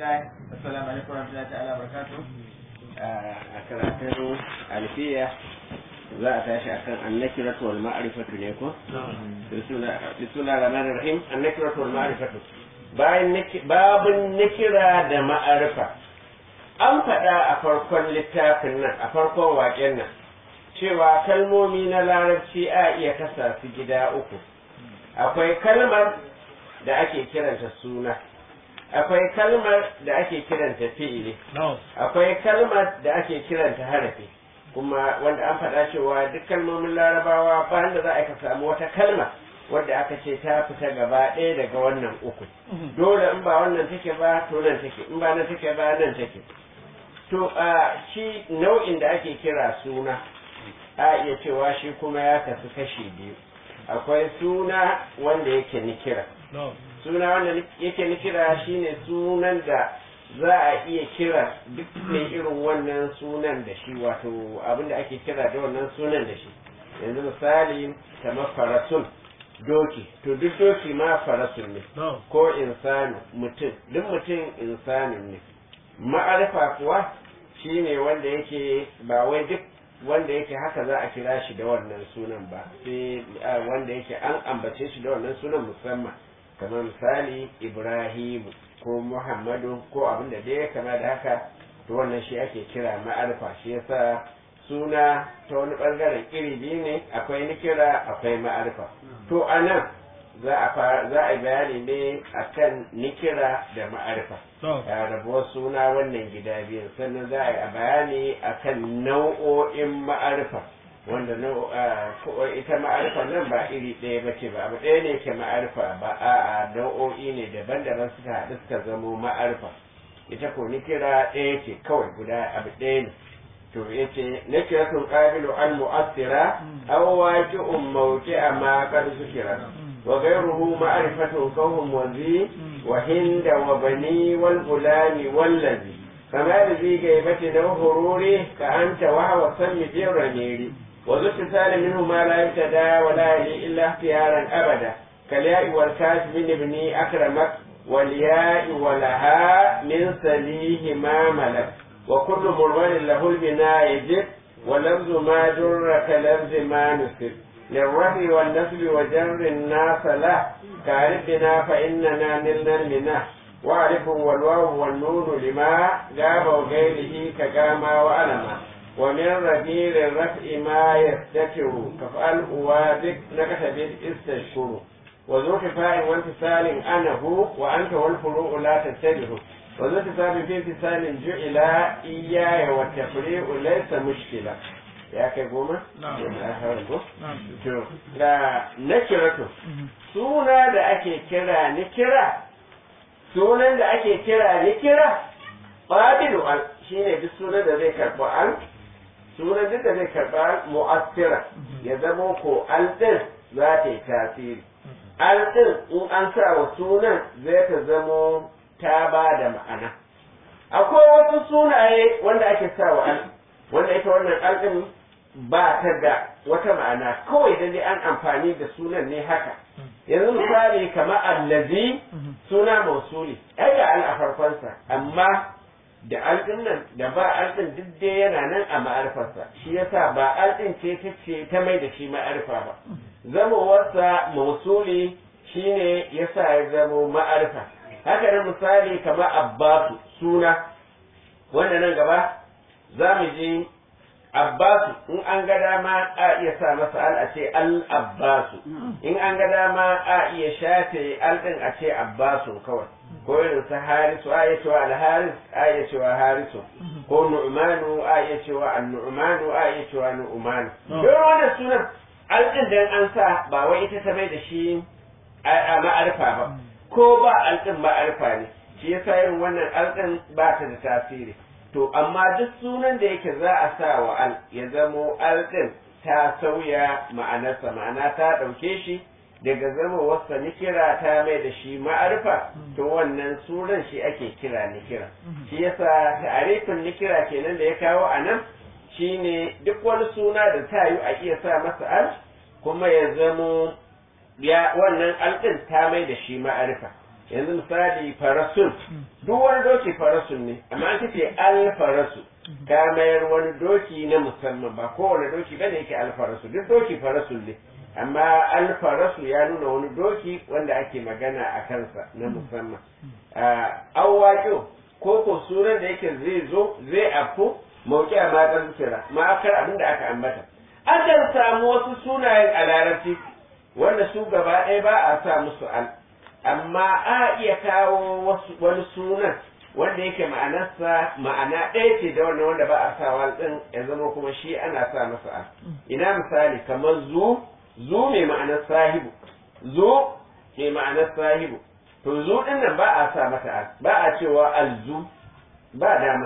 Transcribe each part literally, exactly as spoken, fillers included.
alhamdulillah assalamu alaikum warahmatullahi ta'ala barakatuh. A karatun alfiya za a tashi akan annakiratu wal ma'rifatu ne ko? Bismillahir rahmanir rahim. Annakiratu wal ma'rifatu. Bayan babun nakira da ma'arifa. An faɗa a farkon littafin nan, a farkon waƙen nan, cewa kalmomi na larabci a iya kasa su gida uku. Akwai kalmar da ake kiranta suna, akwai kalmar da ake kiranta fi'ili, akwai kalmar da ake kiranta harafi, kuma wanda an faɗa cewa duk kalmomin larabawa ba da za a ka samu wata kalma wadda aka ce ta fita gaba ɗaya daga wannan uku. Dole in ba wannan take ba to nan take, in ba nan take ba nan take. To a shi nau'in da ake kira suna a iya cewa shi kuma ya kasu kashi biyu. Akwai suna wanda yake nikira. Suna wanda yake nikira shine sunan da za a iya kira duk mai irin wannan sunan da shi, wato abin da ake kira da wannan sunan da shi. Yanzu misali kamar farasun, doki, to duk doki ma farasun ne, ko insani, mutum, duk mutum insanin ne. Ma'arifa kuwa shine wanda yake ba wai duk wanda yake haka za a kira shi da wannan sunan ba, sai wanda yake an ambace shi da wannan sunan musamman, kamar misali Ibrahimu ko Muhammadu ko abin da dai kama da haka, to wannan shi ake kira ma'arifa. Shi yasa suna ta wani bangaren iri biyu ne, akwai nikira akwai ma'arifa. To anan za a za a bayani ne akan nikira da ma'arifa, rabuwar suna wannan gida biyu, sannan za a yi bayani akan nau'o'in ma'arifa, wanda ita ma'arifa nan ba iri ɗaya ba ce ba, abu ɗaya ne ke ma'arifa ba, a'a nau'o'i ne daban-daban suka haɗu suka zamo ma'arifa. Ita ko nikira ɗaya ce kawai, guda abu ɗaya ne. To yace nikiratun qabilu al mu'assira aw waqi'un mawqi'a ma qad zukira wa ghayruhu ma'rifatun qawm wa zi wa hinda wa bani wal gulami wal ladhi kama ladhi gaibati law hururi ka anta wa huwa sammi jirani wa zutisal minhu ma la yabtada wa la illa ihtiyaran abada kal ya'i wal kasb min ibni akramak wal ya'i wa laha min salihi ma malak وكل مرمان له البناء يجب ولفظ ما جر كلفظ ما نسب للرفع والنسب وجر الناس له كعرفنا فإننا نلنا المنى وعرف والواو والنون لما جاب وغيره كجاما وألما ومن رجيل الرفع ما يستتر كفأل أوادك نكتب استشكر وذو كفاء وانتصال أنا هو وأنت والفروع لا تتبه وذو اتصال في اتصال جعل إياي والتفريع ليس مشكلة. يا كيفوما؟ نعم. نعم. لا نكرته. سونا da ake kira nikira, sunan da ake kira nikira, qabilu al shine duk sunan da zai karɓi al, sunan duk da zai karɓi al mu'assira, ya zama ko al din za ta yi tasiri. Al din in an sa wa sunan zai ta zamo ta ba da ma'ana. Akwai wasu sunaye wanda ake sa wa al, wanda ita wannan al din ba ta da wata ma'ana, kawai da an amfani da sunan ne haka. Yanzu misali kamar allazi suna mausuli, ai da al a farkonsa, amma da al din nan da ba al din duk dai yana nan a ma'arifarsa, shi yasa ba al din ce ta ce ta mai da shi ma'arifa ba. Zamowarsa mausuli shine yasa ya zamo ma'arifa. Haka nan misali kamar Abbasu suna, wanda nan gaba za mu ji Abbasu in an ga dama a iya sa masa al a ce al-Abbasu, in an ga dama a iya shafe al din a ce Abbasu kawai, ko irin sa Harisu a iya cewa al-Haris a iya cewa Harisu, ko Nu'manu a iya cewa an-Nu'manu a iya cewa Nu'manu. Don wannan sunan al din dan an sa ba wai ita ta mai da shi a ma'arifa ba, ko ba alɗin ma'arifa ne, shi yasa irin wannan alɗin ba ta da tasiri. To amma duk sunan da yake za a sa wa al ya zamo alɗin ta sauya ma'anarsa, ma'ana ta ɗauke shi daga zama wasa nikira ta mai da shi ma'arifa, to wannan sunan shi ake kira nikira. Shi yasa ta'arifin nikira kenan da ya kawo a nan shine duk wani suna da ta yi a iya sa masa al kuma ya zamo ya wannan alɗin ta mai da shi ma'arifa. yanzu misali farasun duk wani doki farasun ne amma an kace alfarasu ka mayar wani doki na musamman ba kowane doki bane yake alfarasu duk doki farasun ne amma alfarasu ya nuna wani doki wanda ake magana a kansa na musamman awwaƙo ko ko sunan da yake zai zo zai afku mauki a matsar zikira ma'akar abin da aka ambata akan samu wasu sunayen a larabci wanda su gaba ɗaya ba a sa musu al amma a iya kawo wasu wani sunan wanda yake ma'anarsa ma'ana ɗaya ce da wannan wanda ba a sa wal ɗin ya zama kuma shi ana sa masa al ina misali kamar zu zu mai ma'anar sahibu zu mai ma'anar sahibu to zu ɗin nan ba a sa mata al ba a cewa alzu ba dama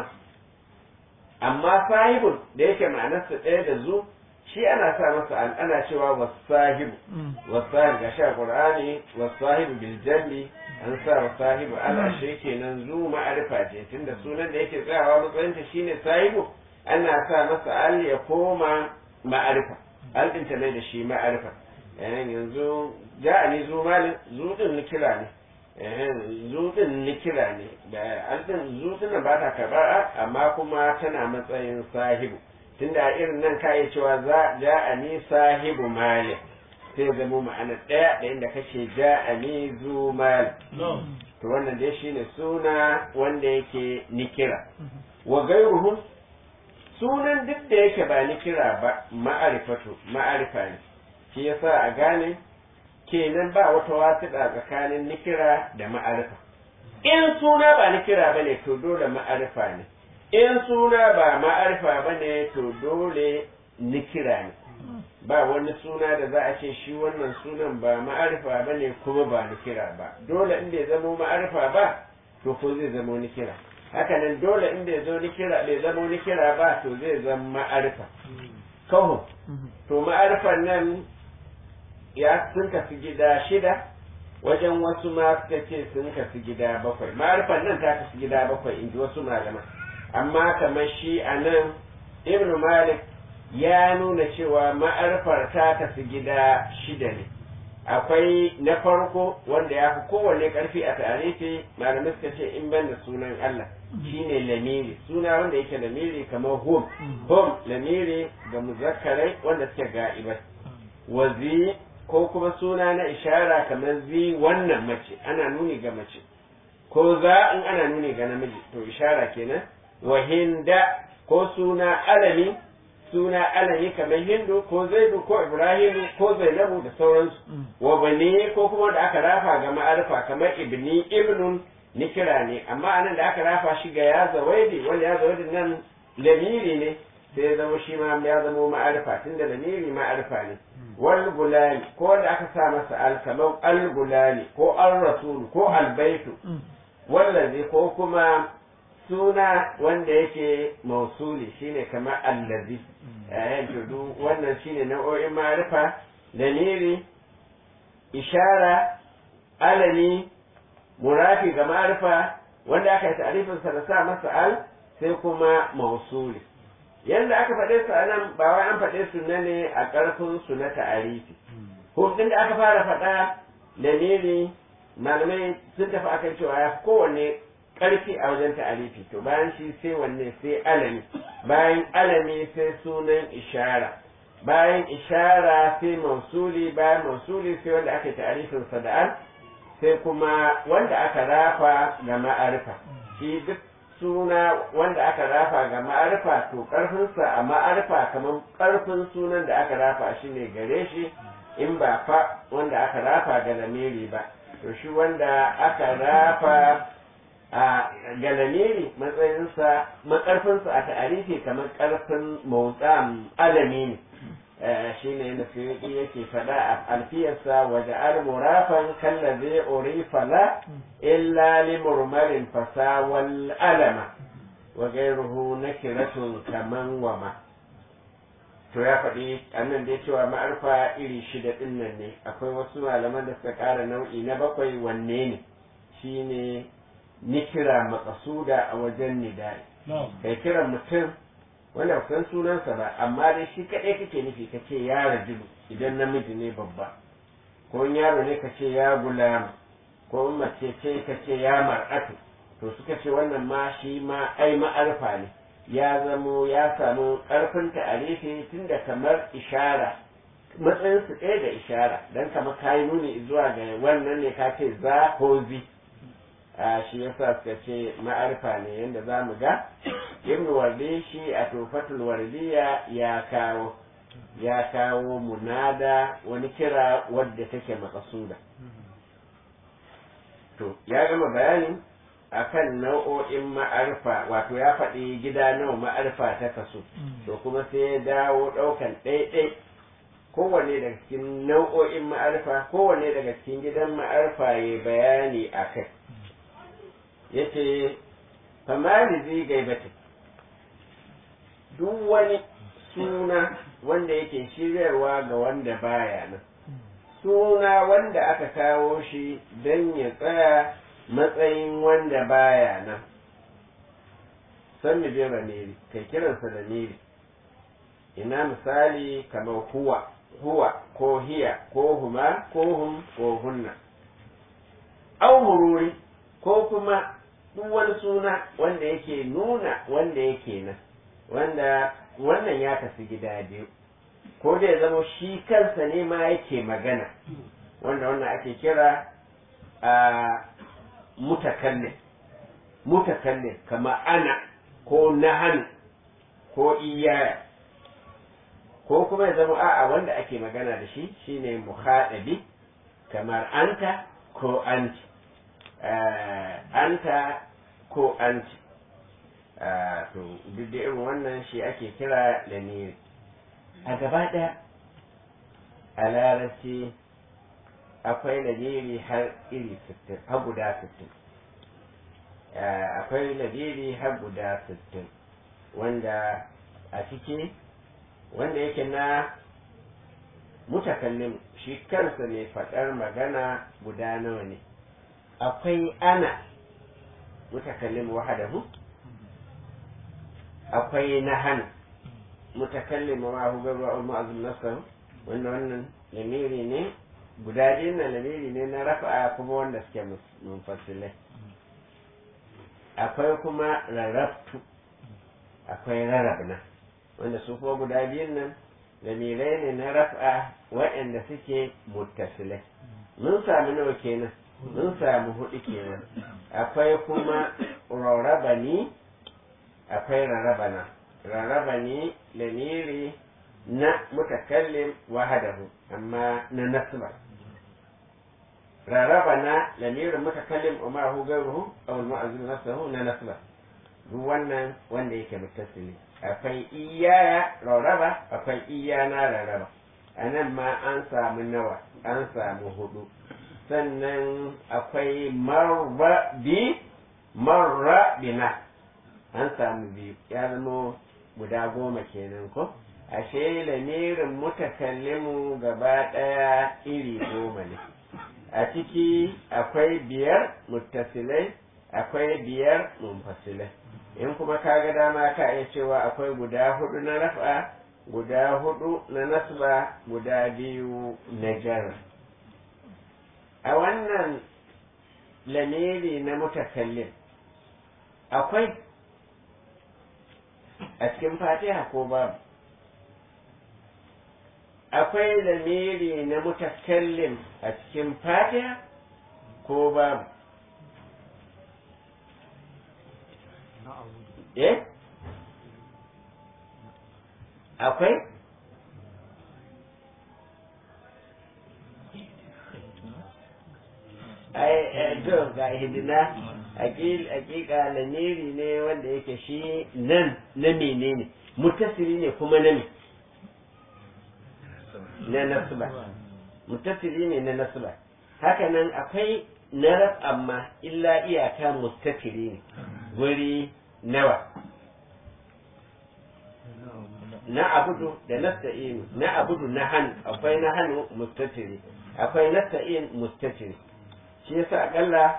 amma sahibun da yake ma'anarsa ɗaya da zu shi ana sa masa al ana cewa wasahibu wasahibu ga sha qur'ani wasahibu bil jalli an sa wasahibu ala shi kenan zu ma'arifa ce tunda sunan da yake tsayawa matsayin ta shine sahibu ana sa masa al ya koma ma'arifa al din ta ne da shi ma'arifa eh yanzu ja'ani zu malin zu din nikira ne eh zu din nikira ne da al din zu din ba ta karba amma kuma tana matsayin sahibu tunda a irin nan ka yi cewa za ja'ani sahibu mali sai zama ma'ana ɗaya da inda kace ja'ani zu mali to wannan dai shine suna wanda yake nikira wa gairuhu sunan duk da yake ba nikira ba ma'arifatu ma'arifa ne shi yasa a gane kenan ba wata wasiƙa tsakanin nikira da ma'arifa in suna ba nikira bane to dole ma'arifa ne in suna ba ma'arifa ba ne to dole nikira ne ba wani suna da za a ce shi wannan sunan ba ma'arifa ba ne kuma ba nikira ba dole in bai zama ma'arifa ba to ko zai zama nikira hakanan dole in bai zo nikira bai zama nikira ba to zai zama ma'arifa kawo to ma'arifan nan ya sun kafi gida shida wajen wasu ma suka ce sun kafi gida bakwai ma'arifan nan ta kafi gida bakwai in ji wasu malaman amma kamar shi a nan ibn malik ya nuna cewa ma'arfar ta tafi gida shida ne akwai na farko wanda ya fi kowanne karfi a tarihi malamai suka ce in ban da sunan Allah shine lamiri suna wanda yake lamiri kamar hum hum lamiri ga muzakkarai wanda suke ga'ibai wazi ko kuma suna na ishara kamar zi wannan mace ana nuni ga mace ko za in ana nuni ga namiji to ishara kenan wa hinda ko suna alami suna alami kamar hindu ko zaidu ko ibrahimu ko zainabu da sauransu wa bani ko kuma da aka rafa ga ma'arifa kamar ibni ibnun nikira ne amma anan da aka rafa shi ga ya zawaidi wanda ya zawaidi nan lamiri ne sai zama shi ma ya zama ma'arifa tunda lamiri ma'arifa ne wal gulani ko wanda aka sa masa al kamar al gulani ko al rasul ko al baitu wallazi ko kuma suna wanda yake mausuli shine kamar allazi eh to wannan shine nau'o'in ma'rifa dalili ishara alani murafi ga ma'rifa wanda aka yi ta'rifin sa da sa masa al sai kuma mausuli yanda aka faɗe su anan ba wai an faɗe su ne a ƙarfin su na ta'arifi hudin da aka fara faɗa dalili malamai sun tafi akan cewa ya kowanne ƙarfi a wajen ta'arifi to bayan shi sai wanne sai alami bayan alami sai sunan ishara bayan ishara sai mausuli bayan mausuli sai wanda aka yi ta'arifin sada'an sai kuma wanda aka rafa ga ma'arifa shi duk suna wanda aka rafa ga ma'arifa to ƙarfinsa a ma'arifa kamar ƙarfin sunan da aka rafa shi ne gare shi in ba fa wanda aka rafa ga lamiri ba to shi wanda aka rafa a galamiri matsayinsa makarfinsa a ta'arifi kamar karfin motsa alami ne shi ne na fiye yake faɗa a alfiyarsa waje al-murafan kallabe orifala illa li murmarin fasawal alama wa gairuhu na kiratun kaman wama to ya faɗi annan dai cewa ma'arfa iri shida ɗin nan ne akwai wasu malaman da suka ƙara nau'i na bakwai wanne ne shine nikira makasuda a wajen nidai kai kira mutum wanda san sunansa ba amma dai shi kaɗai kake nufi kace ya rajulu idan namiji ne babba ko yaro ne kace ya gulama ko mace ce ka ce ya mar'atu to suka ce wannan ma shi ma ai ma'arfa ne ya zamo ya samu ƙarfin ta'arifi tunda kamar ishara matsayin su ɗaya da ishara dan kamar kayi nuni zuwa ga wannan ne ka ce za ko zi a shi yasa suka ce ma'arfa ne yanda za mu ga ibn wardi shi a tufatul wardiya ya kawo ya kawo munada wani kira wadda take makasuda to ya gama bayanin akan nau'o'in ma'arfa wato ya faɗi gida nawa ma'arfa ta kaso to kuma sai ya dawo ɗaukan ɗaiɗai kowanne daga cikin nau'o'in ma'arfa kowanne daga cikin gidan ma'arfa ya bayani a kai yace famali zai gaibata duk wani suna wanda yake shiryarwa ga wanda baya nan suna wanda aka kawo shi don ya tsaya matsayin wanda baya nan san mi biyar ne kai kiransa da niri ina misali kamar huwa huwa ko hiya ko huma ko hum ko hunna au hururi ko kuma duk wani suna wanda yake nuna wanda yake nan wanda wannan ya kasu gida biyu ko da ya zama shi kansa ne ma yake magana wanda wannan ake kira a mutakallim mutakallim kama ana ko nahanu ko iyaya ko kuma ya zama a'a wanda ake magana da shi shine muhadabi kamar anta ko anti anta ko anti to duk da irin wannan shi ake kira lamiri a gaba ɗaya a larabci akwai lamiri har iri sittin har guda sittin akwai lamiri har guda sittin wanda a ciki wanda yake na mutakallim shi kansa ne faɗar magana guda nawa ne akwai ana mutakallim wahadahu akwai nahan mutakallim ma hu garwa al mu'azzim nafsahu wannan wannan lamiri ne guda ɗin na lamiri ne na rafa'a kuma wanda suke munfasilai akwai kuma rarrabtu akwai rarrabna wanda su kuma guda biyun nan lamirai ne na rafa'a waɗanda suke muttasilai mun sami nawa kenan mun samu hudu kenan akwai kuma rarrabani akwai rarrabana rarrabani lamiri na mutakallim wahadahu amma na nasba rarrabana lamirin mutakallim wa ma'ahu ghayruhu aw al-mu'azzim nafsuhu na nasba duk wannan wanda yake muttasili akwai iyaya rarraba akwai iyana rarraba anan ma an samu nawa an samu hudu sannan akwai marra bi marra bina an samu biyu ya zama guda goma kenan ko ashe lamirin mutakallimu gaba ɗaya iri goma ne a ciki akwai biyar muttasilai akwai biyar munfasilai in kuma ka ga dama ka iya cewa akwai guda hudu na rafa guda hudu na nasba guda biyu na jar a wannan lamiri na mutakallim akwai a cikin fatiha ko babu akwai lamiri na mutakallim a cikin fatiha ko babu eh akwai ai to ga hidina hakika lamiri ne wanda yake shi nan na menene mutasiri ne kuma na me na nasba mutasiri ne na nasba haka nan akwai na raf amma illa iyaka mustatiri ne guri nawa na abudu da nasta'in na abudu na han akwai na hannu mustatiri akwai nasta'in mustatiri shi yasa akalla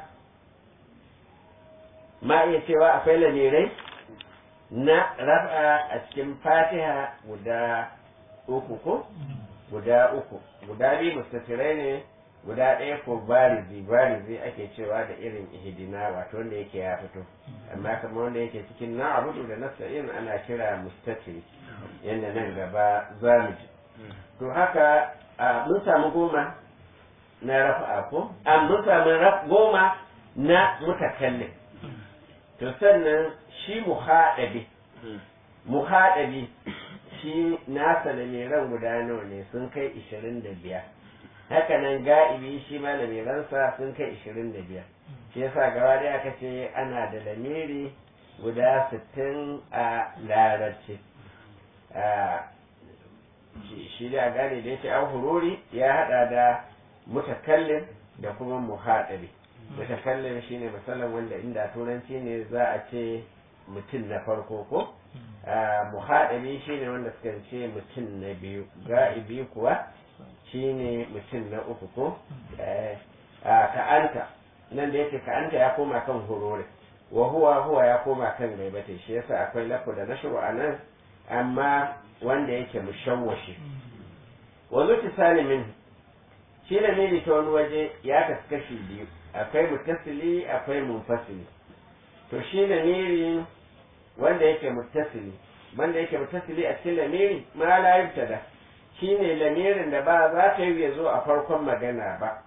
ma iya cewa akwai lamirai na raf'a a cikin fatiha guda uku ko guda uku guda biyu mustatirai ne guda ɗaya ko barizi barizi ake cewa da irin ihdina wato wanda yake ya fito amma kamar wanda yake cikin na abudu da nasta'in ana kira mustatiri yadda nan gaba zamu ji to haka mun samu goma na rafa'a ko an mun samu goma na mutakallim to sannan shi muhadabi muhadabi shi nasa da ran guda nawa ne sun kai ishirin da biyar haka nan ga'ibi shi ma lamiransa sun kai ishirin da biyar shi yasa gaba da aka ce ana da lamiri guda sittin a larabci shi da gane da yake an hururi ya hada da mutakallim da kuma muhadabi mutakallim shine misalin wanda inda turanci ne za a ce mutum na farko ko muhadabi shine wanda suka ce mutum na biyu ga'ibi kuwa shine mutum na uku ko ka'anta nan da yake ka'anta ya koma kan hururi wa huwa huwa ya koma kan gaibata shi yasa akwai lafo da nashru a nan amma wanda yake mushawwashi wa zutisali min shi da mili ta wani waje ya kaskashi biyu akwai mutasili akwai munfasili to shi da miri wanda yake mutasili wanda yake mutasili a cikin lamiri ma la yubtada shine lamirin da ba za ta yi ya zo a farkon magana ba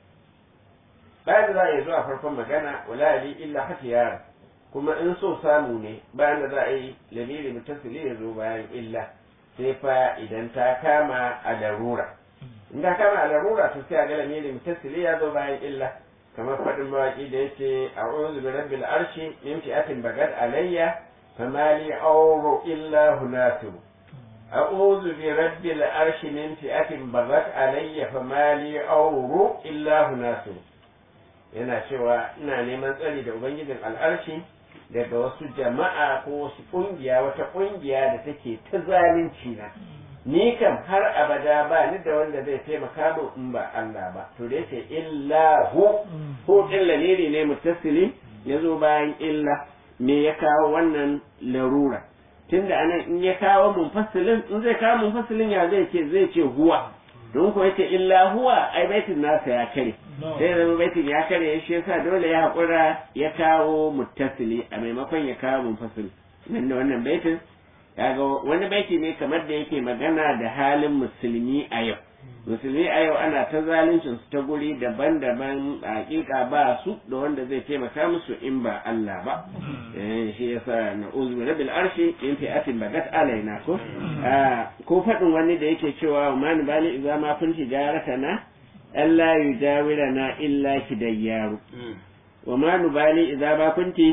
bayan da za a yi zo a farkon magana wala li illa hatiyar kuma in so samu ne bayan da za a yi lamiri mutasili ya zo bayan illa sai fa idan ta kama a larura in ta kama a larura to sai a ga lamiri mutasili ya zo bayan illa kamar faɗin mawaƙi da yace a'udhu bi rabbil arshi min fi'atin bagad alayya fama li awru illa hunatu a'udhu bi rabbil arshi min fi'atin bagad alayya fama li awru illa hunatu yana cewa ina neman tsari da ubangijin al'arshi daga wasu jama'a ko wasu kungiya wata kungiya da take ta zalunci na ni kam har abada ba ni da wanda zai taimaka min in ba Allah ba to da yake illa hu hu din lamiri ne muttasili yazo bayan illa me ya kawo wannan larura tunda anan in ya kawo munfasilin in zai kawo munfasilin ya zai ce zai ce huwa don ko yace illa huwa ai baitin nasa ya kare sai zama baitin ya kare shi yasa dole ya hakura ya kawo muttasili a maimakon ya kawo munfasil nan da wannan baitin kaga wani baiti ne kamar da yake magana da halin musulmi a yau musulmi a yau ana ta zaluncin su ta guri daban-daban hakika ba su da wanda zai taimaka musu in ba Allah ba eh shi yasa na'udhu bi rabbil arshi in fi'atin bagat alaina ko ko fadin wani da yake cewa man bali idza ma kunti jaratana alla yujawirana illa kidayyaru wa ma nubali idza ma kunti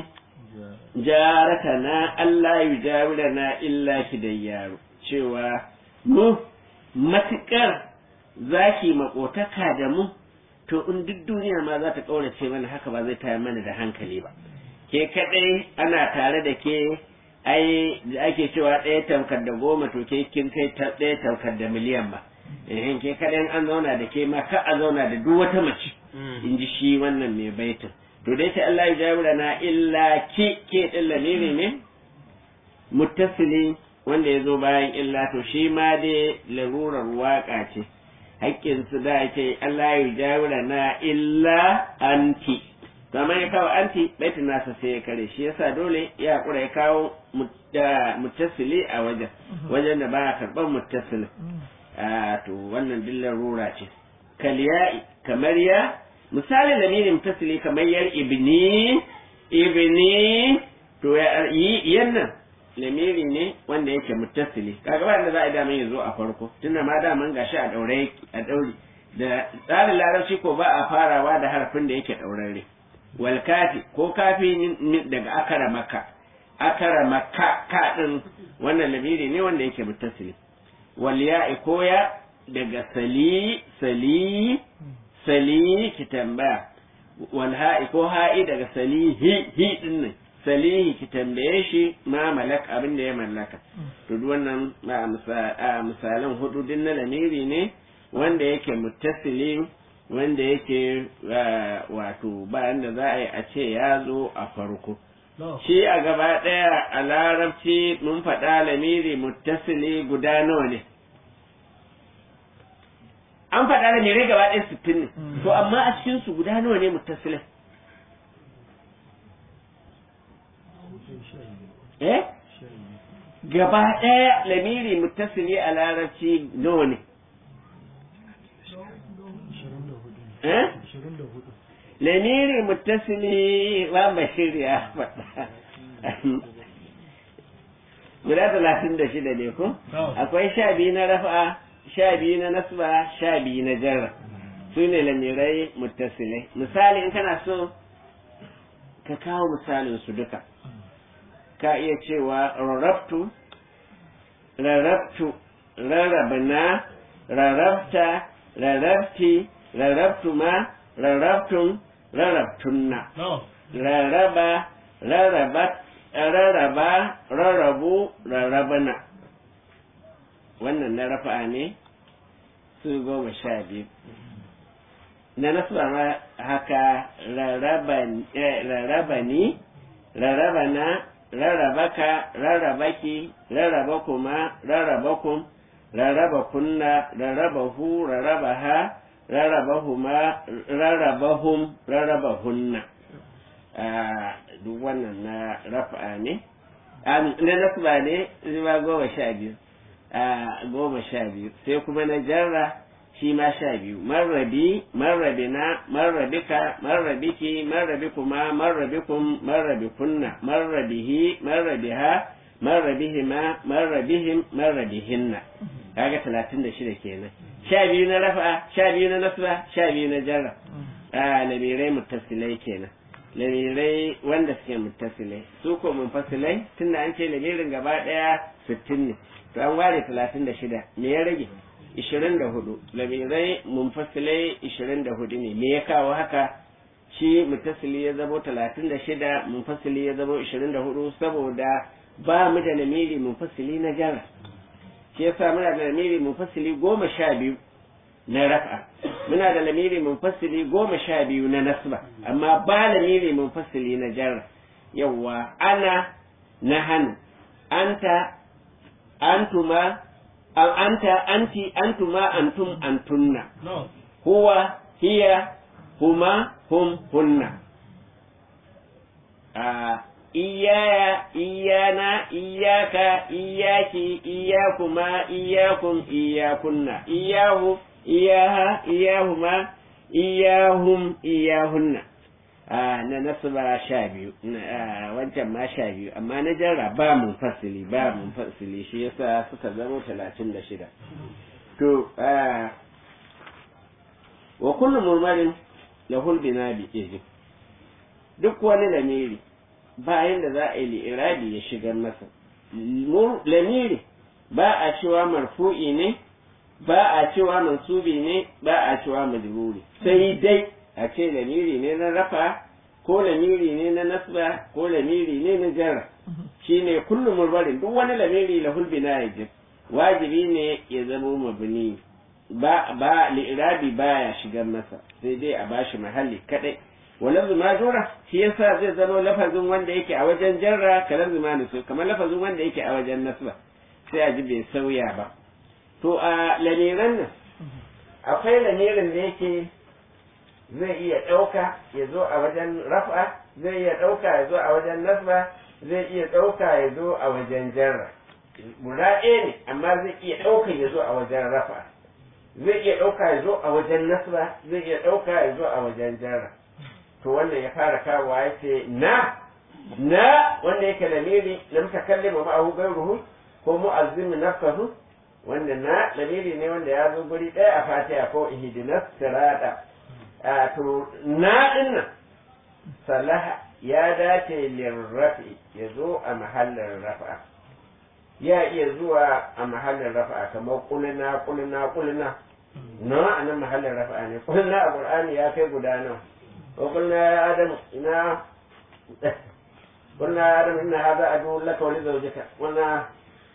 jaratana Allah yujawirana illa kidayyaru cewa mu matukar zaki makotaka da mu to in duk duniya ma za ta kaurace mana haka ba zai tayar mana da hankali ba ke kadai ana tare da ke ai da ake cewa ɗaya tamkar da goma to ke kin kai ɗaya tamkar da miliyan ba eh ke kadai an zauna da ke ma ka a zauna da duk wata mace in ji shi wannan mai baitin to dai sai Allah ya jawura na illa ki ke din lamiri ne muttasili wanda ya zo bayan illa to shi ma dai larurar waka ce haƙƙin su da ke Allah ya jawura na illa anti to amma ya kawo anti baitin nasa sai ya kare shi yasa dole ya hakura ya kawo muttasili a wajen wajen da ba karban muttasili to wannan duk larura ce kaliya kamar ya misalin lamirin tasili kamar yar ibni ibni to ya yi yannan lamiri ne wanda yake muttasili kaga wanda za a dama ya zo a farko tunda ma daman gashi a daure a daure da tsarin larabci ko ba a farawa da harfin da yake daurare wal kafi ko kafi daga akara maka akara maka ka din wannan lamiri ne wanda yake muttasili wal ya'i ko ya daga sali sali sali ki tambaya wal ha'i ko ha'i daga sali hi hi din nan salihi ki tambaye shi ma malak abin da ya mallaka to duk wannan misalan hudu din na lamiri ne wanda yake muttasili wanda yake wato bayan da za a yi a ce ya zo a farko shi a gaba daya a larabci mun faɗa lamiri muttasili guda nawa ne an faɗa da mere gaba ɗaya sittin ne to amma a cikin su guda nawa ne muttasilai eh gaba ɗaya lamiri muttasili a larabci nawa ne eh lamiri muttasili ba bashir ya faɗa guda talatin da shida ne ko akwai sha biyu na rafa sha biyu na nasba sha biyu na jarra su ne lamirai muttasilai misali in kana so ka kawo misalin su duka ka iya cewa rarrabtu rarrabtu rarrabna rarrabta rarrabti rarrabtuma rarrabtun rarrabtunna rarraba rarrabat rarraba rarrabu rarrabana wannan na rafa'a ne su goma sha biyu na nasba ma haka rarrabani rarrabana rarrabaka rarrabaki rarrabakuma rarrabakum rarrabakunna rarrabahu rarrabaha rarrabahuma rarrabahum rarrabahunna duk wannan na rafa'a ne na nasba ne zuwa goma sha biyu goma sha biyu sai kuma na jarra shi ma sha biyu marrabi marrabina marrabika marrabiki marrabikuma marrabikum marrabikunna marrabihi marrabiha marrabihima marrabihim marrabihinna kaga talatin da shida kenan sha biyu na rafa sha biyu na nasba sha biyu na jarra a lamirai muttasilai kenan lamirai wanda suke muttasilai su ko munfasilai tunda an ce lamirin gaba daya sittin ne to an ware talatin da shida me ya rage ishirin da hudu lamirai munfasilai ishirin da hudu ne me ya kawo haka shi muttasili ya zamo talatin da shida munfasili ya zamo ishirin da hudu saboda ba mu da lamiri munfasili na jarra shi yasa muna da lamiri munfasili goma sha biyu na rafa muna da lamiri munfasili goma sha biyu na nasba amma ba lamiri munfasili na jarra yawa ana na hannu anta antuma anta anti antuma antum antunna huwa hiya huma hum hunna iyaya iyana iyaka iyaki iyakuma iyakum iyakunna iyahu iyaha iyahuma iyahum iyahunna na nasaba sha biyu wancan ma sha biyu amma na jarra ba mun fasili ba mun fasili shi yasa suka zama talatin da shida to wa kullu murmarin lahul bina bi ijib duk wani lamiri bayan da za a yi li'irabi ya shigar masa lamiri ba a cewa marfu'i ne ba a cewa mansubi ne ba a cewa majruri sai dai a ce lamiri ne na rafa ko lamiri ne na nasba ko lamiri ne na jarra shine kullu murbarin duk wani lamiri lahul bina yajib wajibi ne ya zama mabni ba ba li'irabi baya shigar masa sai dai a bashi mahalli kadai walafzu majura shi yasa zai zama lafazin wanda yake a wajen jarra kalar zumani so kamar lafazin wanda yake a wajen nasba sai a ji bai sauya ba to a lamiran nan akwai lamirin da yake zai iya ɗauka ya zo a wajen rafa zai iya ɗauka ya zo a wajen nasba zai iya ɗauka ya zo a wajen jarra guda ɗaya ne amma zai iya ɗauka ya zo a wajen rafa zai iya ɗauka ya zo a wajen nasba zai iya ɗauka ya zo a wajen jarra to wannan ya fara kawowa ya ce na na wanda yake lamiri na mutakallima ma'ahu gairuhu ko mu'azzim nafsahu wanda na lamiri ne wanda ya zo guri ɗaya a fatiha ko ihdinas sirata a to na dinnan salaha ya dace lirrafi ya zo a mahallin rafa ya iya zuwa a mahallin rafa kamar kulina kulina kulina na a nan mahallin rafa ne kulina a qur'ani ya kai guda nawa وقلنا يا آدم إنا قلنا يا آدم إن هذا عدو لك ولزوجك قلنا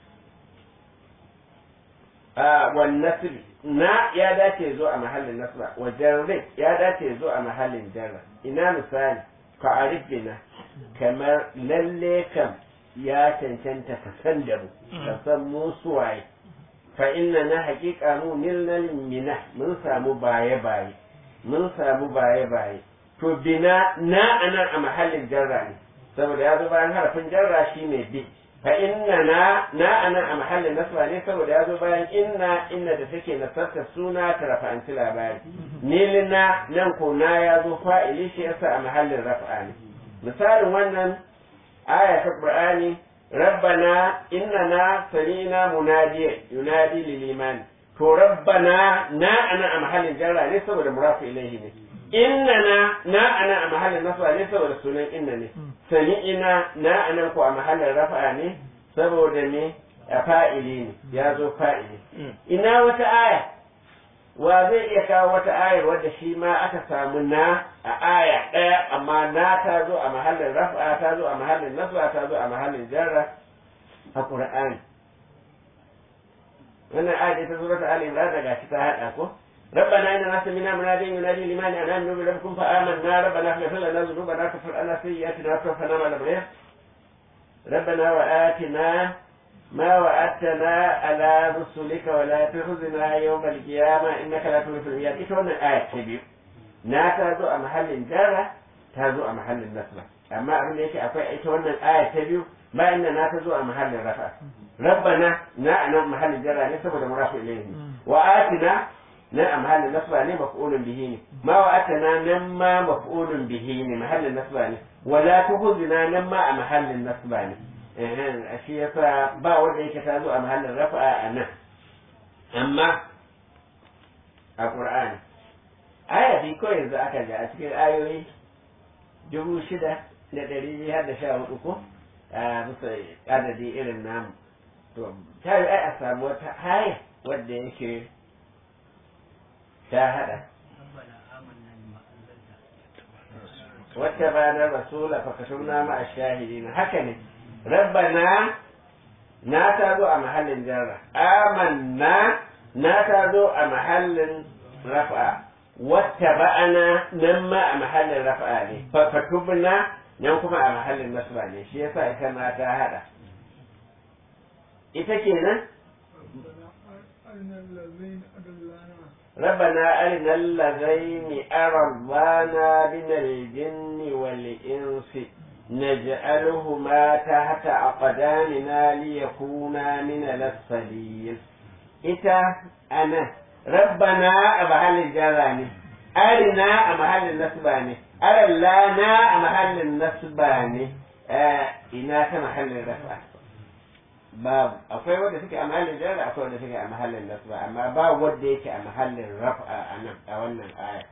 آه والنسب نا يا داتي زوء محل النصب وجرب يا داتي زوء محل الجر إنا مثال كعرف بنا كما للي كم يا تنشنت كسندب كسمو سواي fa inna na haƙiƙa mu nilnal mina mun samu baye baye mun samu baye baye to bina na anan a mahallin jarra ne saboda ya zo bayan harafin jarra shine bi fa inna na na anan a mahallin nasba ne saboda ya zo bayan inna inna da take nasarta suna ta rafa'anci labari nilina nan ko na ya zo fa'ili shi yasa a mahallin rafa'a ne misalin wannan aya ta qur'ani rabbana innana salina munadi yunadi lil iman to rabbana na ana a mahallin jarra ne saboda murafu ilayhi ne innana na ana a mahallin nasba ne saboda sunan inna ne sami'ina na anan ko a mahallin rafa'a ne saboda ne a fa'ili ne ya zo fa'ili ina wata aya wa zai iya kawo wata ayar wadda shi ma aka samu na a aya ɗaya amma na ta zo a mahallin rafa'a ta zo a mahallin nasba ta zo a mahallin jarra a qur'ani wannan aya ta surata ali imran daga shi ta hada ko ربنا إننا سمعنا مناديا ينادي لمن أن آمنوا بربكم فآمنا ربنا اغفر لنا ذنوبنا وكفر عنا سيئاتنا وتوفنا مع الأبرار ربنا وآتنا ما وعدتنا على رسلك ولا تخزنا يوم القيامة إنك لا تخلف الميعاد إيش هو الآية تبيو نا تازو a mahallin jarra ta zo a mahallin nasba amma abin da yake akwai ita wannan aya ta biyu ba inda na ta zo a mahallin rafa rabbana na anan mahallin jarra ne saboda murafu ilayhi wa atina na a mahallin nasba ne maf'ulun bihi ne ma wa atana nan ma maf'ulun bihi ne mahallin nasba ne wala tuhzina nan ma a mahallin nasba ne eh shi yasa ba wanda yake ta zo a mahallin rafa'a a nan amma a qur'ani aya bi ko yanzu aka ga a cikin ayoyi dubu shida da ɗari biyu har da sha hudu ko a bisa adadi irin namu to ta yi ai a samu wata aya wadda yake ta hada wata ba na rasula fa kasumna ma ashahidin haka ne rabbana na ta zo a mahallin jarra amanna na ta zo a mahallin rafa wata ba'ana nan ma a mahallin rafa ne fa fatubna nan kuma a mahallin nasba ne shi yasa ita ma ta hada ita kenan ربنا أرنا الذين أرضانا من الجن والإنس نجعلهما تحت أقدامنا ليكونا من الأسفلين إتا أنا ربنا أمحل الجراني أرنا أمحل النسباني أرلانا أمحل النسباني آه إنا كمحل الرفع babu akwai wanda suke a mahallin jarra akwai wanda suke a mahallin nasba amma ba wanda yake a mahallin raf'a a nan a wannan aya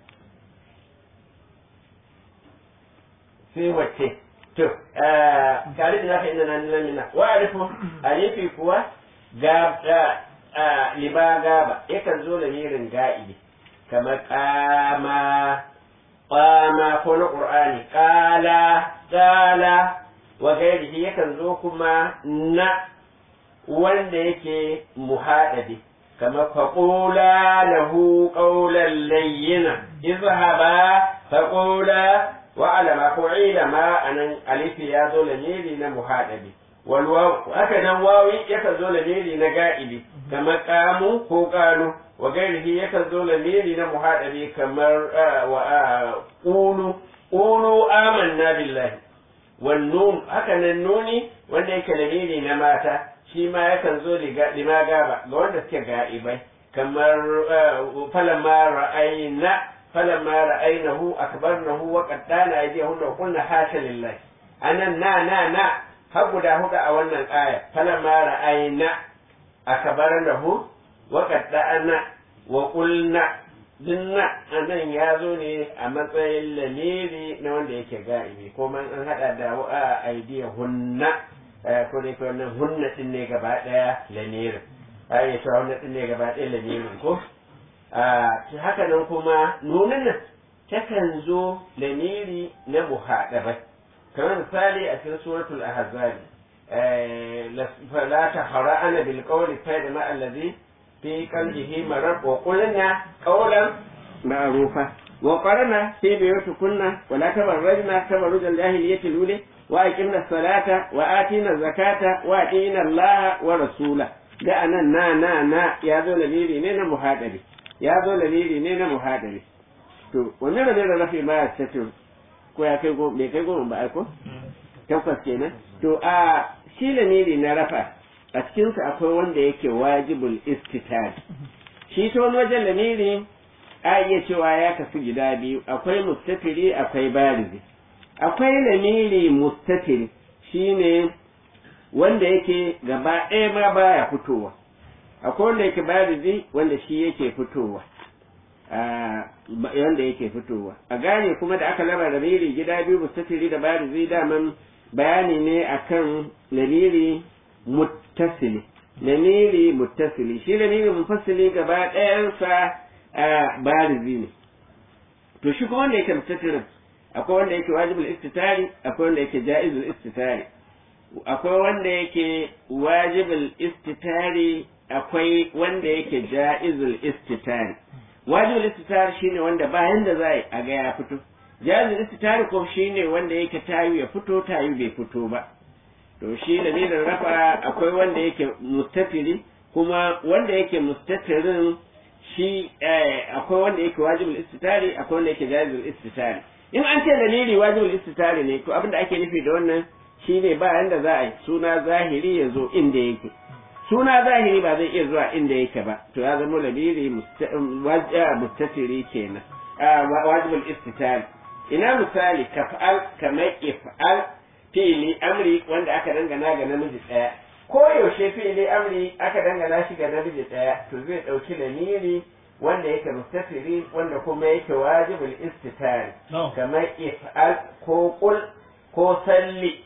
sai wacce to tare da zaka inda nan lamina wa arifu alifi kuwa ga liba gaba yakan zo lamirin ga'ibi kamar qama qama ko na qur'ani qala qala wa gairihi yakan zo kuma na wanda yake muhaɗabi kamar faƙula lahu ƙaunar layyina izhaba faƙula wa alama ko ilama a nan alifi ya zo lamiri na muhaɗabi walwaw haka nan wawi yakan zo lamiri na ga'ibi kamar ƙamu ko ƙalu wa gairihi yakan zo lamiri na muhaɗabi kamar ƙulu ƙulu amanna billahi wannan haka nan nuni wanda yake lamiri na mata shi ma yakan zo lima gaba ga wanda suke ga'ibai kamar falamma ra'ayna falamma ra'aynahu akbarnahu wa qaddana aydihunna wa qulna hasha lillahi anan na na na har guda hudu a wannan aya falamma ra'ayna akbarnahu wa qaddana wa qulna dinna anan ya zo ne a matsayin lamiri na wanda yake ga'ibi ko man an hada da wa aydihunna ko dai wannan hunna din ne gaba daya lamirin ai to hunna din ne gaba daya lamirin ko a haka nan kuma nunin nan takan zo lamiri na muhadaba kamar misali a cikin suratul ahzab la tahra'ana bil qawli fa ma alladhi fi qalbihi marad wa qulna qawlan ma'rufa wa qarana fi buyutikunna wa la tabarrajna tabarrujal jahiliyyati lule وأقمنا الصلاة وآتينا الزكاة وأطيعنا الله ورسوله da anan na na na ya zo lamiri ne na muhadari ya zo lamiri ne na muhadari to wannan da da rafi ma ya tace ko ya kai go me kai go ba ai ko takwas kenan to a shi lamiri na rafa a cikin sa akwai wanda yake wajibul istitar shi to wajen lamiri a iya cewa ya kasu gida biyu akwai mustatiri akwai barizi akwai lamiri mustatiri shine wanda yake gaba ɗaya ma baya fitowa akwai wanda yake barizi wanda shi yake fitowa wanda yake fitowa a gane kuma da aka laba lamiri gida biyu mustatiri da barizi daman bayani ne akan lamiri muttasili lamiri muttasili shi lamiri mufassili gaba ɗayansa barizi ne to shi kuma wanda yake mustatirin akwai wanda yake wajibul istitari akwai wanda yake jaizul istitari akwai wanda yake wajibul istitari akwai wanda yake jaizul istitari wajibul istitari shine wanda bayan da za a ga ya fito jaizul istitari ko shine wanda yake tayu ya fito tayu bai fito ba to shi da ne da rafa akwai wanda yake mustatiri kuma wanda yake mustatirin shi akwai wanda yake wajibul istitari akwai wanda yake jaizul istitari in an ce dalili wajibul istitari ne to abinda ake nufi da wannan shine ba yanda za a yi suna zahiri ya zo inda yake suna zahiri ba zai iya zuwa inda yake ba to ya zama dalili mustatiri kenan wajibul istitari ina misali kaf'al kamar if'al fi'li amri wanda aka dangana ga namiji daya ko yaushe fi'li amri aka dangana shi ga namiji daya to zai dauki lamiri wanda yake mustatiri wanda kuma yake wajibul istitari kamar if'al ko qul ko salli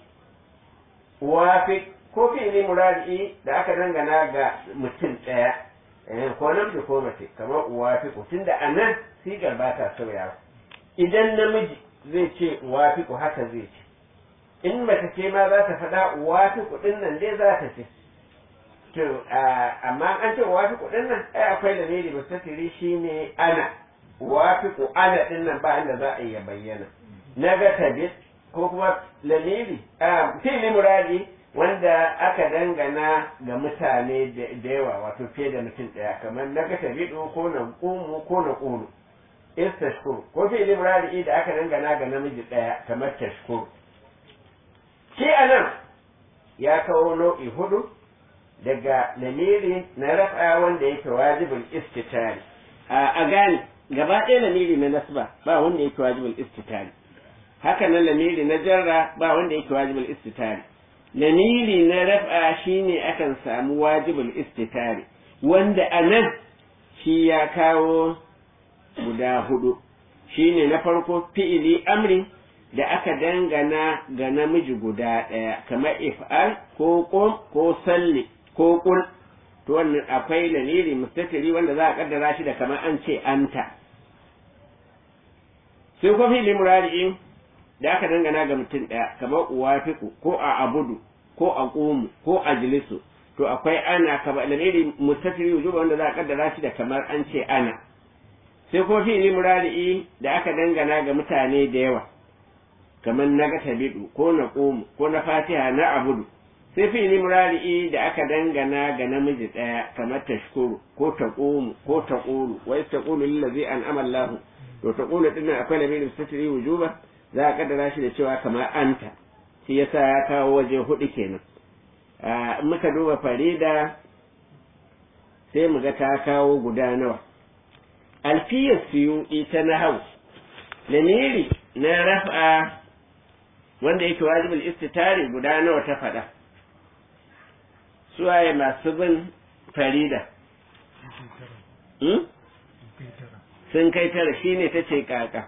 wafi ko fi'li muradi da aka dangana ga mutum daya ko namiji ko mace kamar wafi tunda anan sigar ba ta sauyawa idan namiji zai ce wafi haka zai ce in mace ce ma za ta faɗa wafi kuɗin nan dai za ta ce to amma an ce wafi kuɗin nan ai akwai lamiri mustatiri shine ana wafi ku ana din nan ba inda za a iya bayyana na ga tabi ko kuma lamiri a fili muradi wanda aka dangana ga mutane da yawa wato fiye da mutum ɗaya kamar na ga tabi ko na ƙumu ko na ƙunu istashkur ko fili muradi da aka dangana ga namiji ɗaya kamar tashkur shi anan ya kawo nau'i hudu daga lamiri na rafa wanda yake wajibul istitari a gane gaba ɗaya lamiri na nasba ba wanda yake wajibul istitari haka nan lamiri na jarra ba wanda yake wajibul istitari lamiri na rafa shine akan samu wajibul istitari wanda anan shi ya kawo guda hudu shine na farko fi'ili amri da aka dangana ga namiji guda ɗaya kamar if'al ko qum ko salli ko qul to wannan akwai lamiri mustatiri wanda za a kaddara shi da kamar an ce anta sai ko fi'li muradi'in da aka dangana ga mutum ɗaya kamar uwafiqu ko a abudu ko a qumu ko a jilisu to akwai ana kamar lamiri mustatiri wujuba wanda za a kaddara shi da kamar an ce ana sai ko fi'li muradi'i da aka dangana ga mutane da yawa kamar na ga tabidu ko na qumu ko na fatiha na abudu sai fi'li muradi'i da aka dangana ga namiji daya kamar tashkuru ko taqumu ko taqulu wa yastaqulu lillazi an'ama Allah to taqulu din nan akwai lamiri mustatiri wujuba za a kaddara shi da cewa kamar anta shi yasa ya kawo waje hudu kenan in muka duba farida sai mu ga ta kawo guda nawa alfiyar suyuɗi ta nahau lamiri na raf'a wanda yake wajibul istitari guda nawa ta faɗa suwaye masu bin farida sun kai tara shine ta ce kaka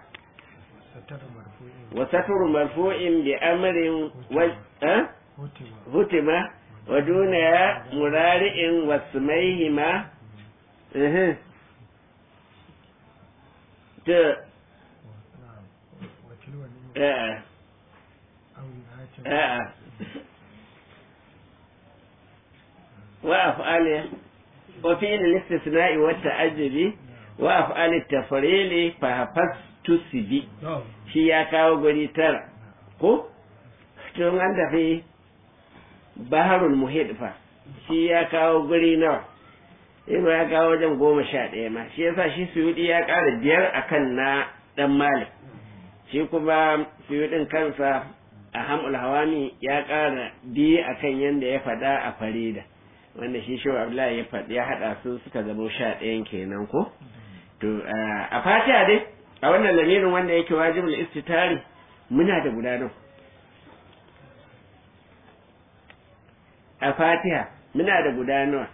wasatur marfu'in bi amrin hutima wa duna ya murari'in wasmaihima ta a'a a'a wa af'ali wa fi al-istisna'i wa ta'ajjubi wa af'ali at-tafrili fa hafastu sibi shi ya kawo guri tara ko tun an tafi baharul muhit fa shi ya kawo guri nawa ibn ya kawo wajen goma sha ɗaya ma shi yasa shi suyudi ya ƙara biyar akan na dan malik shi kuma suyudin kansa a hamul hawami ya ƙara biyu akan yanda ya faɗa a farida wanda shi shi abdullahi ya faɗi ya haɗa su suka zama sha ɗayan kenan ko to a fatiha dai a wannan lamirin wanda yake wajibul istitari muna da guda nawa a fatiha muna da guda nawa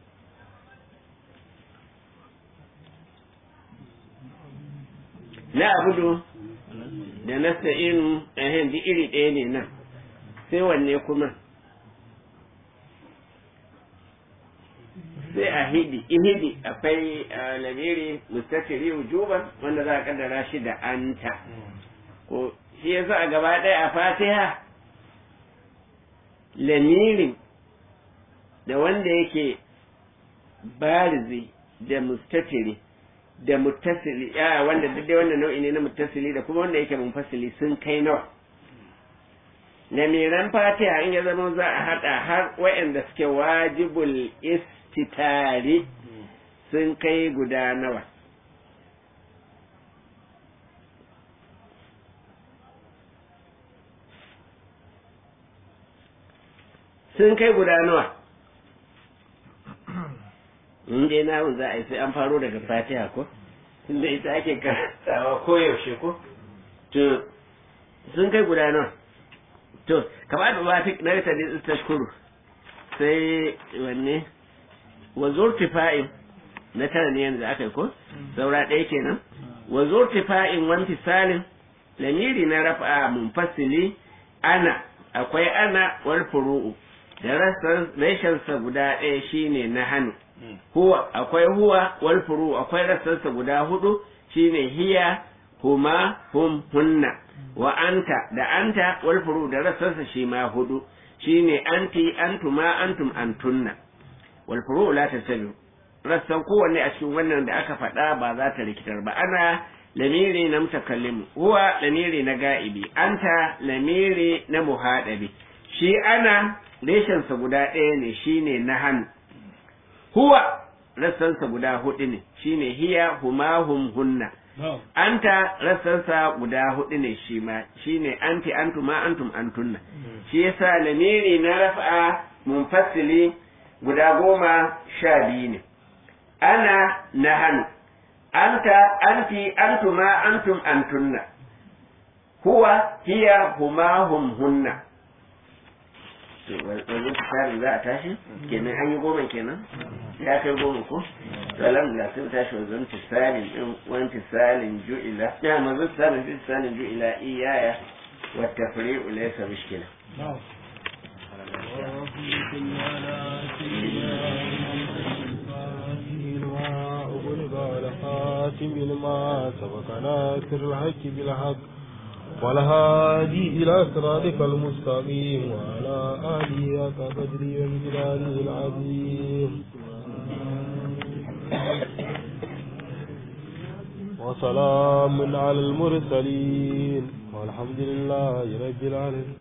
na abudu da nasta'inu ehem di iri ɗaya ne nan sai wanne kuma sai a hidi ihidi akwai lamiri mustatiri wujuban wanda za a kaddara shi da anta ko shi yasa a gaba ɗaya a fatiha lamirin da wanda yake barizi da mustatiri da muttasili ya wanda duk dai wannan nau'i ne na muttasili da kuma wanda yake munfasili sun kai nawa lamiran fatiha in ya zama za a hada har wa'anda suke wajibul istitari sun kai guda nawa sun kai guda nawa in dai na za a yi sai an faro daga fatiha ko tunda ita ake karantawa koyaushe ko to sun kai guda nawa to kamar da ba fi na rita da tashkuru sai wanne wa zurtifa'in na tara ne yanzu aka yi ko saura ɗaya kenan wa zurtifa'in wanti salim lamiri na rafa munfasili ana akwai ana wal furu'u da rassansa guda ɗaya shine na hannu huwa akwai huwa wal furu akwai rassansa guda hudu shine hiya huma hum hunna wa anta da anta wal furu da rassansa shi ma hudu shine anti antuma antum antunna wal furu la tasalu rassan kowanne a cikin wannan da aka faɗa ba za ta rikitar ba ana lamiri na mutakallim huwa lamiri na ga'ibi anta lamiri na muhadabi shi ana reshensa guda ɗaya ne shine na hannu huwa rassansa guda hudu ne shine hiya huma hum hunna anta rassansa guda hudu ne shi ma shine anti antuma antum antunna shi yasa lamiri na raf'a munfasili guda goma sha biyu ne ana na hannu anta anti antuma antum antunna huwa hiya huma hum hunna wanzu tsarin za a tashi kenan an yi goma kenan ya kai goma ko to alhamdulillah sun tashi wanzu tisalin din wani tisalin ju'ila ya manzo tisalin din tisalin ju'ila iyaya wa tafri'u laysa mushkila خاتم لما سبقنا سر الحق بالحق والهادي إلى صراطك المستقيم وعلى آله كقدره وامتداده العظيم وسلام على المرسلين والحمد لله رب العالمين.